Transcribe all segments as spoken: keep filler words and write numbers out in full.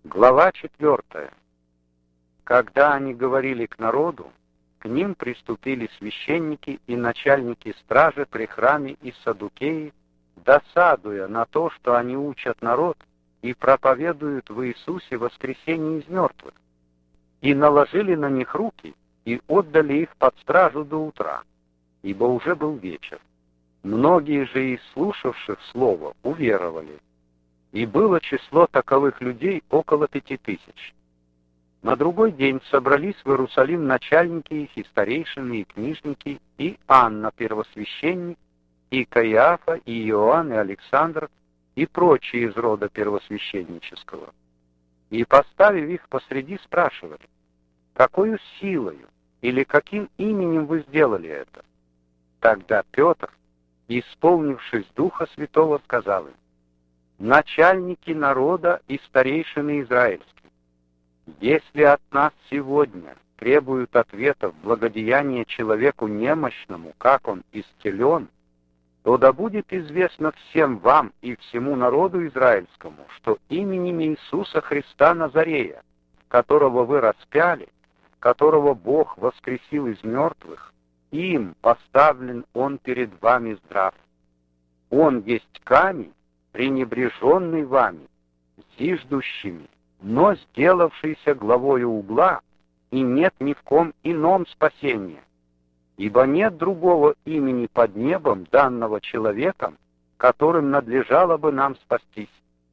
Глава четвертая. Когда они говорили к народу, к ним приступили священники и начальники стражи при храме и саддукеи, досадуя на то, что они учат народ и проповедуют в Иисусе воскресение из мертвых, и наложили на них руки и отдали их под стражу до утра, ибо уже был вечер. Многие же из слушавших слово уверовали, и было число таковых людей около пяти тысяч. На другой день собрались в Иерусалим начальники их, и старейшины, и книжники, и Анна, первосвященник, и Каиафа, и Иоанн, и Александр, и прочие из рода первосвященнического. И, поставив их посреди, спрашивали: «Какою силою или каким именем вы сделали это?» Тогда Петр, исполнившись Духа Святого, сказал им: «Начальники народа и старейшины израильские, если от нас сегодня требуют ответов благодеяния человеку немощному, как он исцелен, то да будет известно всем вам и всему народу израильскому, что именем Иисуса Христа Назарея, которого вы распяли, которого Бог воскресил из мертвых, им поставлен он перед вами здрав. Он есть камень, пренебреженный вами, зиждущими, но сделавшийся главою угла, и нет ни в ком ином спасения, ибо нет другого имени под небом, данного человеком, которым надлежало бы нам спастись».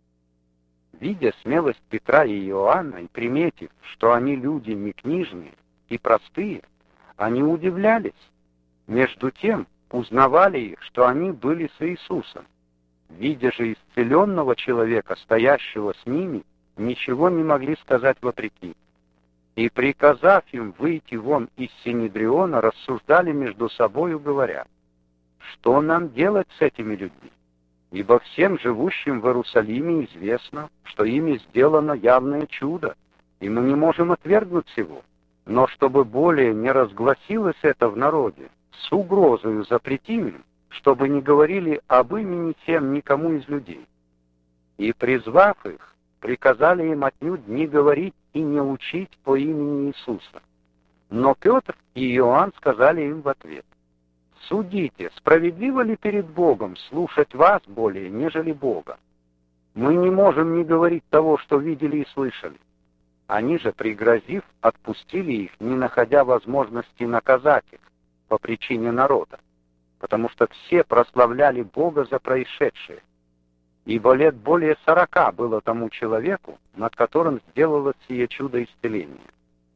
Видя смелость Петра и Иоанна и приметив, что они люди не книжные и простые, они удивлялись. Между тем узнавали их, что они были с Иисусом. Видя же исцеленного человека, стоящего с ними, ничего не могли сказать вопреки. И, приказав им выйти вон из Синедриона, рассуждали между собою, говоря: «Что нам делать с этими людьми? Ибо всем живущим в Иерусалиме известно, что ими сделано явное чудо, и мы не можем отвергнуть его. Но чтобы более не разгласилось это в народе, с угрозою запретим им, чтобы не говорили об имени тем никому из людей». И, призвав их, приказали им отнюдь не говорить и не учить по имени Иисуса. Но Петр и Иоанн сказали им в ответ: «Судите, справедливо ли перед Богом слушать вас более, нежели Бога? Мы не можем не говорить того, что видели и слышали». Они же, пригрозив, отпустили их, не находя возможности наказать их по причине народа, потому что все прославляли Бога за происшедшее. Ибо лет более сорока было тому человеку, над которым сделалось сие чудо исцеления.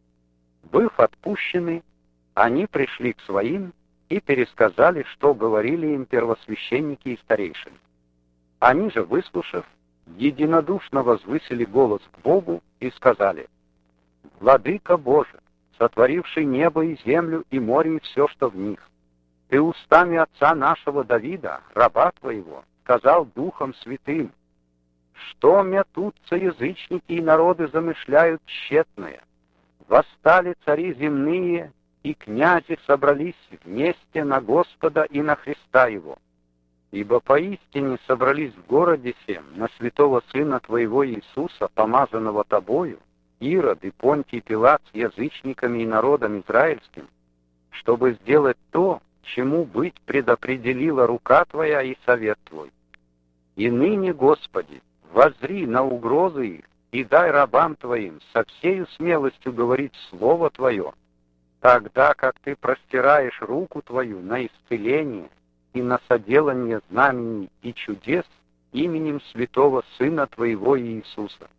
Быв отпущены, они пришли к своим и пересказали, что говорили им первосвященники и старейшины. Они же, выслушав, единодушно возвысили голос к Богу и сказали: «Владыка Боже, сотворивший небо и землю и море и все, что в них, Ты устами отца нашего Давида, раба Твоего, сказал Духом Святым: что метутся язычники и народы замышляют тщетное. Восстали цари земные, и князи собрались вместе на Господа и на Христа Его. Ибо поистине собрались в городе сем на святого Сына Твоего Иисуса, помазанного Тобою, Ирод и Понтий Пилат с язычниками и народом израильским, чтобы сделать то, чему быть предопределила рука Твоя и совет Твой. И ныне, Господи, воззри на угрозы их и дай рабам Твоим со всею смелостью говорить Слово Твое, тогда как Ты простираешь руку Твою на исцеление и на соделание знамений и чудес именем святого Сына Твоего Иисуса».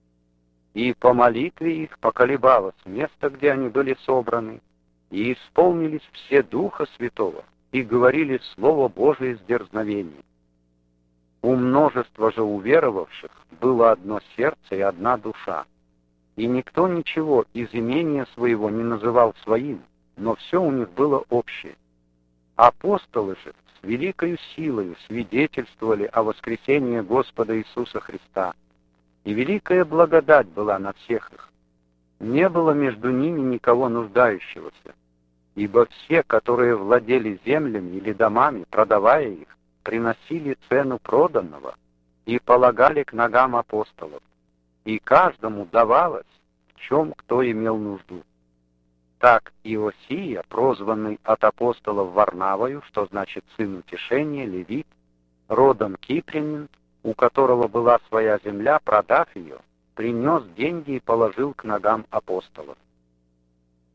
И по молитве их поколебалось место, где они были собраны, и исполнились все Духа Святого, и говорили Слово Божие с дерзновением. У множества же уверовавших было одно сердце и одна душа, и никто ничего из имения своего не называл своим, но все у них было общее. Апостолы же с великою силою свидетельствовали о воскресении Господа Иисуса Христа, и великая благодать была на всех их. Не было между ними никого нуждающегося, ибо все, которые владели землями или домами, продавая их, приносили цену проданного и полагали к ногам апостолов, и каждому давалось, в чем кто имел нужду. Так Иосия, прозванный от апостолов Варнавою, что значит сын утешения, левит, родом кипрянин, у которого была своя земля, продав ее, принес деньги и положил к ногам апостолов.